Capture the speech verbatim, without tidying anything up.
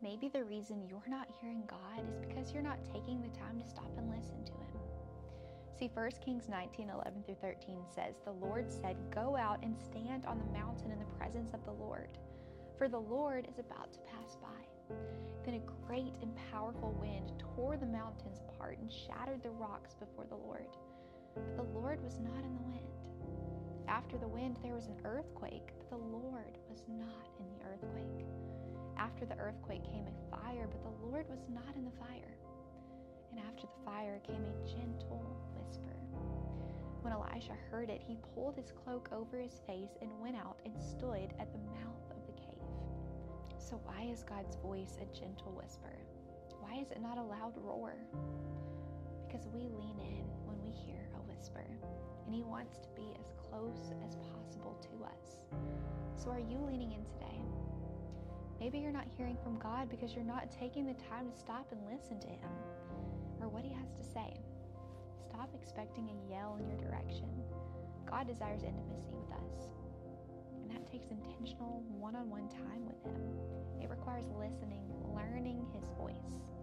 Maybe the reason you're not hearing God is because you're not taking the time to stop and listen to him. See, First Kings nineteen, eleven through thirteen says, "The Lord said, 'Go out and stand on the mountain in the presence of the Lord, for the Lord is about to pass by.' Then a great and powerful wind tore the mountains apart and shattered the rocks before the Lord. But the Lord was not in the wind. After the wind, there was an earthquake, but the Lord was not in the earthquake. After the earthquake came a fire, but the Lord was not in the fire. And after the fire came a gentle whisper. When Elisha heard it, he pulled his cloak over his face and went out and stood at the mouth of the cave." So why is God's voice a gentle whisper? Why is it not a loud roar? Because we lean in when we hear a whisper, and he wants to be as close as possible to us. So are you leaning in today? Maybe you're not hearing from God because you're not taking the time to stop and listen to him or what he has to say. Stop expecting a yell in your direction. God desires intimacy with us, and that takes intentional one-on-one time with him. It requires listening, learning his voice.